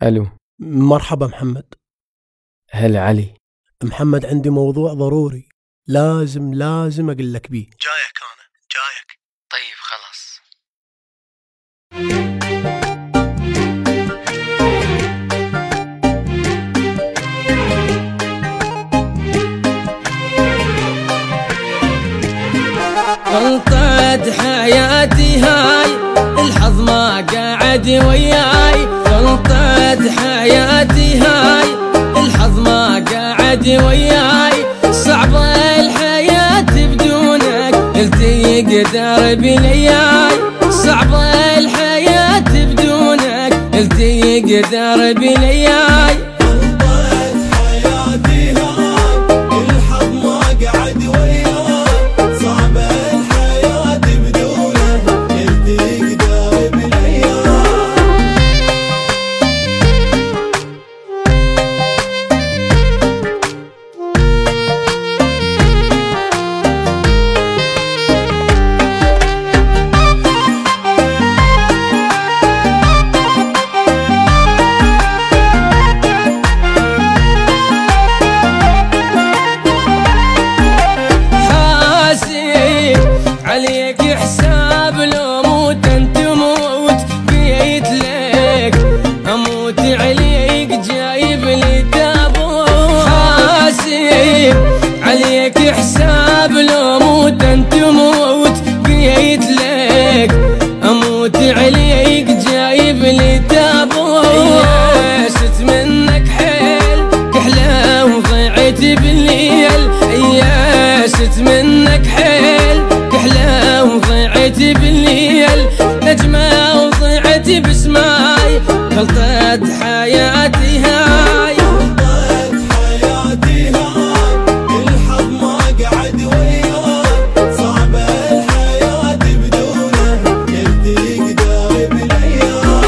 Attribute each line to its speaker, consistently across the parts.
Speaker 1: الو.
Speaker 2: مرحبا محمد.
Speaker 1: هلا علي.
Speaker 2: محمد عندي موضوع ضروري لازم اقول لك بيه.
Speaker 3: جايك انا جايك.
Speaker 4: طيب خلاص.
Speaker 5: غلطت حياتي هاي، الحظ ما قاعد وياي. غلطت حياتي هاي، الحظ ما قاعد وياي. صعبة الحياة بدونك، قلت يقدر بلياي. صعبة الحياة بدونك، قلت يقدر بلياي. عليك حساب، لو موت انت موت بيت لك. اموت عليك جايب لي تابوت. حاسب عليك حساب، لو موت انت موت بيت لك. اموت عليك جايب لي تابوت. ياست منك حيل كحله وضيعت بالليل. ياست منك حيل كحله وضيعت بالليل. نجمة وضيعت بسماي، غلطت حياتي هاي.
Speaker 3: غلطت حياتي هاي، الحظ ما قعد وياي. صعبة الحياة بدونه، قلت يقدر بلياي.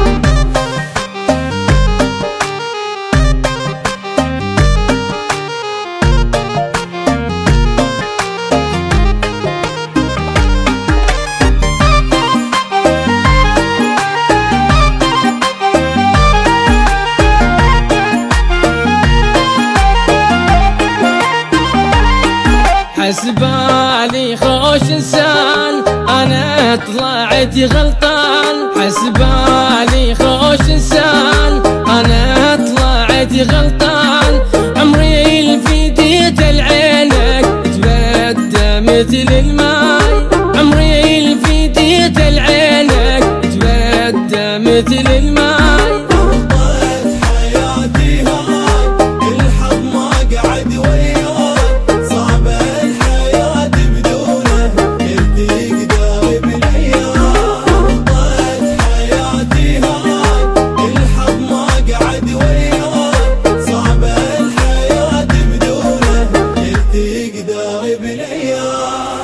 Speaker 5: حسبالي خوش انسان، انا طلعت غلطان. حسبالي خوش انسان، انا طلعت غلطان. عمري الفديت لعينك تبدى مثل الماي. عمري الفديت لعينك تبدى مثل الماي.
Speaker 3: تقدر بلياي.